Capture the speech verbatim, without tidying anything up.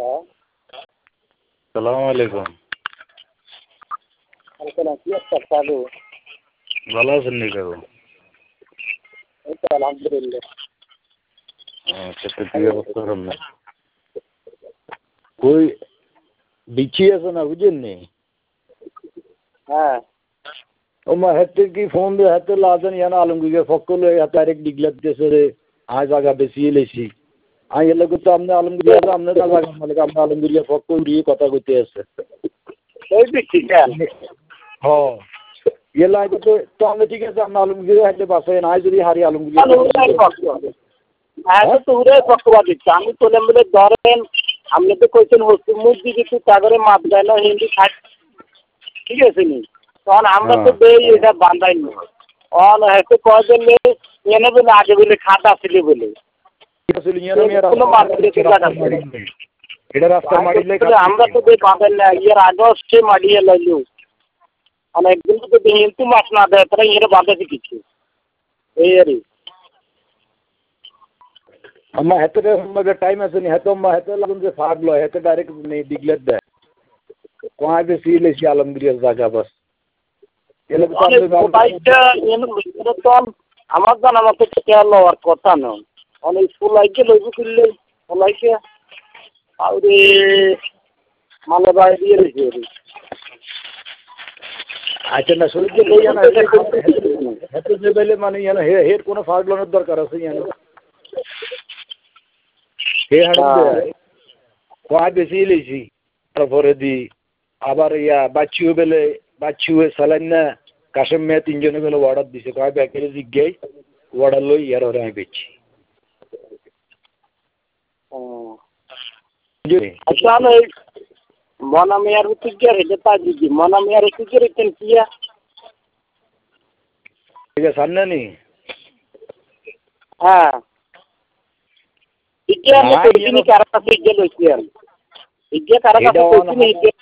সালাম আলাইকুম। ভালো আছেন নি কাকু? আলহামদুলিল্লাহ। আচ্ছা, তো কি অবস্থা আপনার? কই বিছি আছে না বুঝেন নি? হ্যাঁ ও মা হাতে কি ফোন দিয়ে হাতে লাদেন ইয়ানা আলমগীর ফকলে হাতে আরেক ডিগলাত দেশে রে আজ আগা বেশি এলেছি আই এলে তো আপনি আলমগীর আছে আপনি না জায়গা মানে আপনি আলমগীর ফকল দিয়ে কথা কইতে আছে ওই বিছি কেন? হ্যাঁ এলা তো তো আপনি ঠিক আছে আপনি আলমগীর হাতে বাসে নাই যদি হারি আলমগীর হ্যাঁ তো তুরে ফকবা দিচ্ছে আমি তোলে বলে ধরেন আপনি তো কইছেন হচ্ছে মুখ দিয়ে কিছু তাগরে মাপ দেয় না হিন্দি থাক ঠিক আছে নি তখন আমরা তো দেই এটা বান্ধাই নি অন হয়তো কয় দিন এনে বলে আগে বলে খাতা ছিল বলে এটা রাস্তা মারিলে আমরা তো দেই বাঁধেন না এর আগে সে মারিয়ে লাইলো অনেকদিন তো হিন্দু মাছ না দেয় তারা এর বাঁধাতে কিছু এই আরে अम्मा है तो मगर टाइम ऐसे नहीं है तो अम्मा है तो लगन से फाड़ लो है तो डायरेक्ट नहीं डिगलेट दे वहाँ पे सी ले सी आलमगीर जागा बस ये लोग अरे बाइकটা এনে তো আমার জানা মতে কেয়ার লওয়ার কথা না অনেক স্কুল লাইকে লইব কিনলে লাইকে আরে মানে বাই দিয়ে রেখে আচ্ছা না শুরু যে লই না এত যে বেলে মানে ইয়ানা হে হের কোনো ফাড় লোনের দরকার আছে ইয়ানা হে হাড়ে কয় বেশি লইছি তারপরে দি আবার ইয়া বাচ্চু বেলে বাচ্চু সালান না কাশেম মে তিনজনে বেলে অর্ডার দিছে কয় ব্যাকেরে জিগাই অর্ডার লই ইয়ার ওরে আমি বেচি ও আচ্ছা না মনা মেয়ার হচ্ছে কি রে যেটা দিদি মনা মেয়ার হচ্ছে কি রে কেন কিয়া ঠিক আছে সামনে নি হ্যাঁ ইকে আমি কইনি কারা কাছে গেল ইকে ইকে কারা কাছে কইনি ইকে